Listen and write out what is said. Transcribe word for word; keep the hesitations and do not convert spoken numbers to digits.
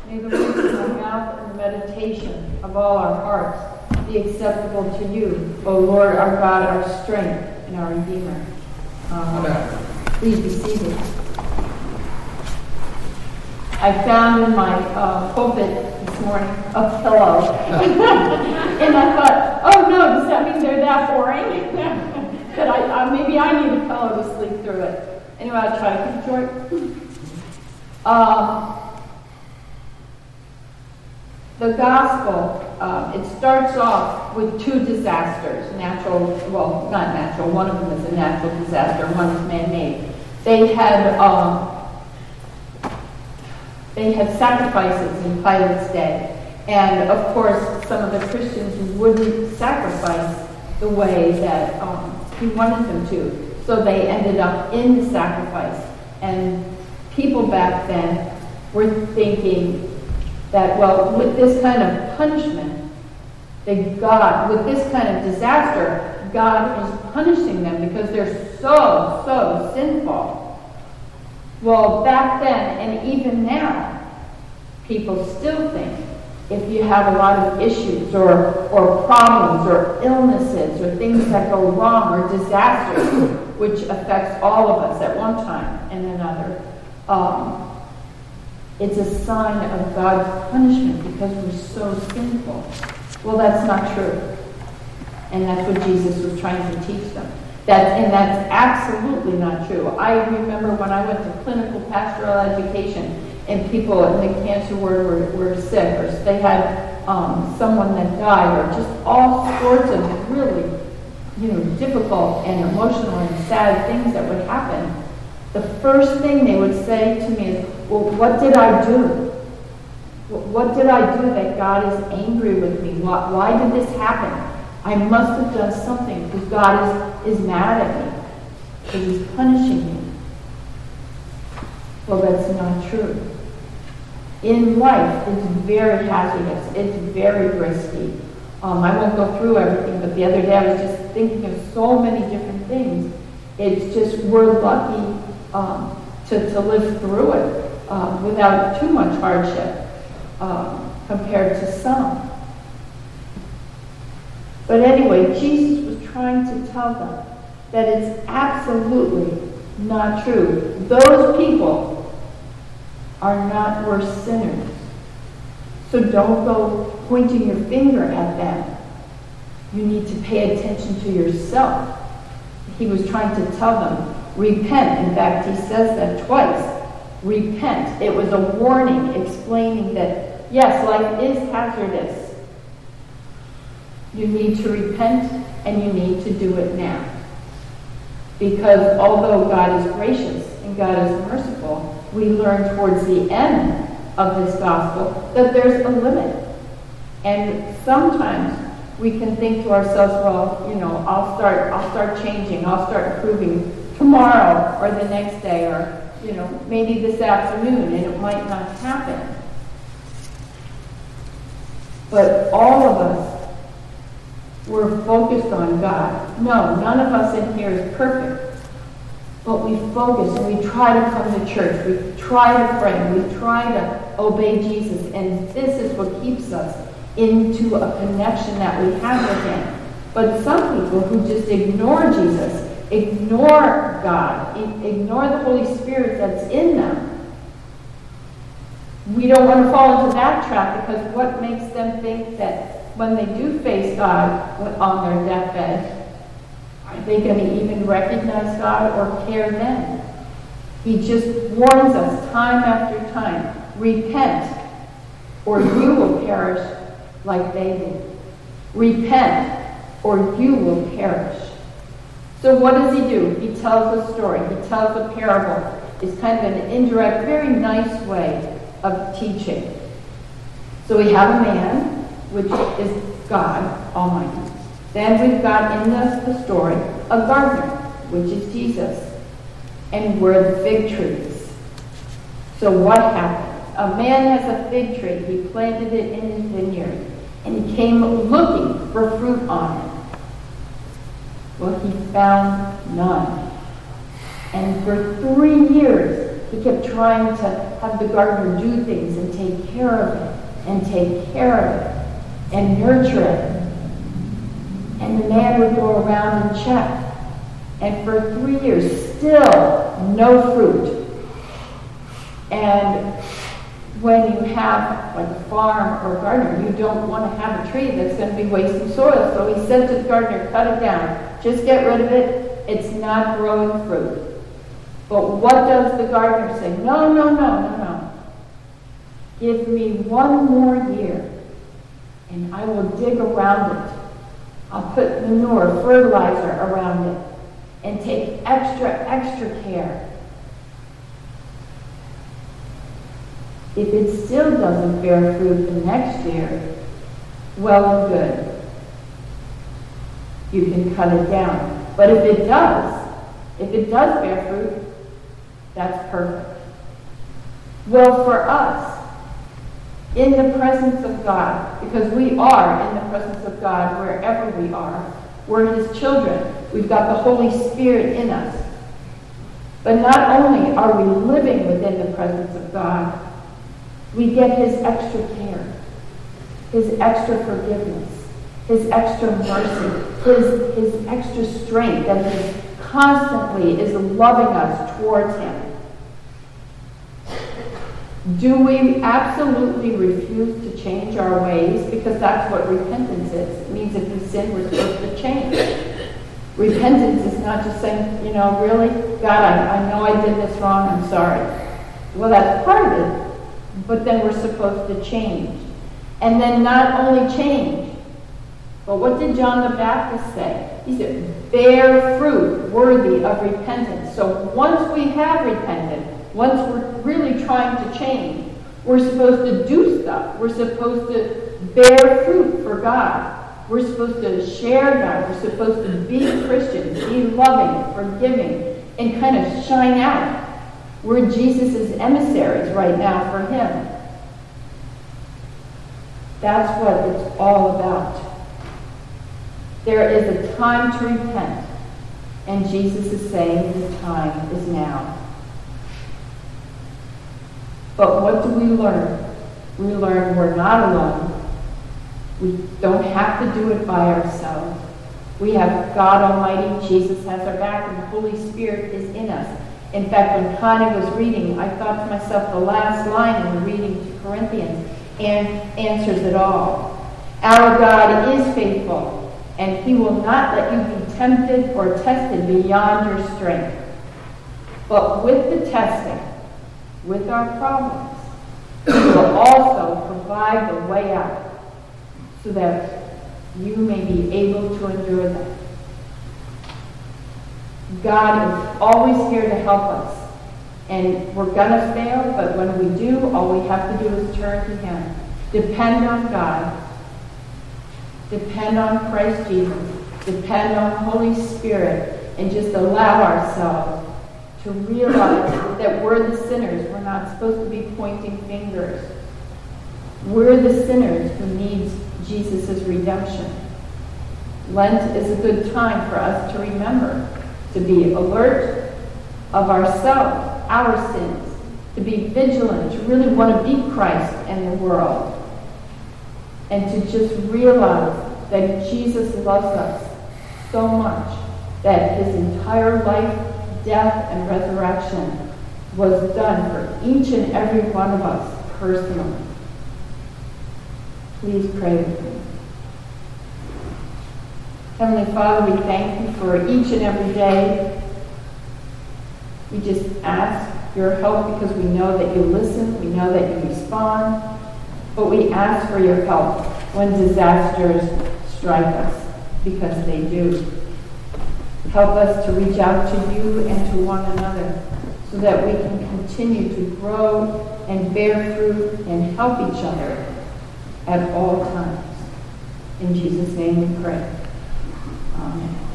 May the words of our mouth and the meditation of all our hearts be acceptable to you, O Lord, our God, our strength and our Redeemer. Amen. Please be seated. I found in my uh, pulpit this morning a pillow. And I thought, oh no, does that mean they're that boring? that I, uh, maybe I need a pillow to sleep through it. Anyway, I'll try to keep it short. Um, the gospel, um, it starts off with two disasters. Natural, well, not natural. One of them is a natural disaster. One is man-made. They had... Um, They had sacrifices in Pilate's day. And, of course, some of the Christians wouldn't sacrifice the way that um, he wanted them to. So they ended up in the sacrifice. And people back then were thinking that, well, with this kind of punishment, that God, with this kind of disaster, God is punishing them because they're so, so sinful. Well, back then, and even now, people still think if you have a lot of issues or, or problems or illnesses or things that go wrong or disasters, which affects all of us at one time and another, um, it's a sign of God's punishment because we're so sinful. Well, that's not true. And that's what Jesus was trying to teach them. That, and that's absolutely not true. I remember when I went to clinical pastoral education and people in the cancer ward were, were sick, or they had um, someone that died, or just all sorts of really, you know, difficult and emotional and sad things that would happen. The first thing they would say to me is, well, what did I do? What did I do that God is angry with me? Why, why did this happen? I must have done something because God is, is mad at me, because he's punishing me. Well, that's not true. In life, it's very hazardous. It's very risky. Um, I won't go through everything, but the other day I was just thinking of so many different things. It's just we're lucky um, to, to live through it um, without too much hardship um, compared to some. But anyway, Jesus was trying to tell them that it's absolutely not true. Those people are not worse sinners. So don't go pointing your finger at them. You need to pay attention to yourself. He was trying to tell them, repent. In fact, he says that twice. Repent. It was a warning explaining that, yes, life is hazardous. You need to repent, and you need to do it now. Because although God is gracious and God is merciful, we learn towards the end of this gospel that there's a limit. And sometimes we can think to ourselves, well, you know, I'll start, I'll start changing, I'll start improving tomorrow or the next day, or, you know, maybe this afternoon, and it might not happen. But all of us, we're focused on God. No, none of us in here is perfect. But we focus and we try to come to church. We try to pray. We try to obey Jesus. And this is what keeps us into a connection that we have with him. But some people who just ignore Jesus, ignore God, ignore the Holy Spirit that's in them, we don't want to fall into that trap, because what makes them think that when they do face God on their deathbed, are they going to even recognize God or care then? He just warns us time after time, repent, or you will perish like they did. Repent, or you will perish. So what does he do? He tells a story. He tells a parable. It's kind of an indirect, very nice way of teaching. So we have a man, which is God Almighty. Then we've got in the, the story a gardener, which is Jesus. And we're the fig trees. So what happened? A man has a fig tree. He planted it in his vineyard. And he came looking for fruit on it. Well, he found none. And for three years, He kept trying to have the gardener do things and take care of it, and take care of it, and nurture it. And the man would go around and check. And for three years, still no fruit. And when you have like a farm or a garden, you don't want to have a tree that's going to be wasting soil. So he said to the gardener, cut it down. Just get rid of it. It's not growing fruit. But what does the gardener say? No, no, no, no, no. Give me one more year, and I will dig around it. I'll put manure, fertilizer around it, and take extra, extra care. If it still doesn't bear fruit the next year, well and good. You can cut it down. But if it does, if it does bear fruit, that's perfect. Well, for us, in the presence of God, because we are in the presence of God wherever we are, we're His children. We've got the Holy Spirit in us. But not only are we living within the presence of God, we get His extra care, His extra forgiveness, His extra mercy, His, His extra strength that He constantly is loving us towards Him. Do we absolutely refuse to change our ways? Because that's what repentance is. It means if we sin, we're supposed to change. Repentance is not just saying, you know, really, God, I, I know I did this wrong, I'm sorry. Well, that's part of it. But then we're supposed to change. And then not only change, but what did John the Baptist say? He said, bear fruit worthy of repentance. So once we have repented, once we're really trying to change, we're supposed to do stuff. We're supposed to bear fruit for God. We're supposed to share God. We're supposed to be Christians, be loving, forgiving, and kind of shine out. We're Jesus' emissaries right now for Him. That's what it's all about. There is a time to repent, and Jesus is saying the time is now. But what do we learn? We learn we're not alone. We don't have to do it by ourselves. We have God Almighty, Jesus has our back, and the Holy Spirit is in us. In fact, when Connie was reading, I thought to myself, the last line in the reading to Corinthians and answers it all. Our God is faithful, and He will not let you be tempted or tested beyond your strength. But with the testing, with our problems, He will also provide the way out so that you may be able to endure them. God is always here to help us. And we're going to fail, but when we do, all we have to do is turn to Him. Depend on God. Depend on Christ Jesus. Depend on Holy Spirit. And just allow ourselves to realize that we're the sinners. We're not supposed to be pointing fingers. We're the sinners who need Jesus' redemption. Lent is a good time for us to remember, to be alert of ourselves, our sins, to be vigilant, to really want to be Christ in the world, and to just realize that Jesus loves us so much that His entire life, death, and resurrection was done for each and every one of us personally. Please pray with me. Heavenly Father, we thank You for each and every day. We just ask Your help because we know that You listen, we know that You respond, but we ask for Your help when disasters strike us, because they do. Help us to reach out to You and to one another so that we can continue to grow and bear fruit and help each other at all times. In Jesus' name we pray. Amen.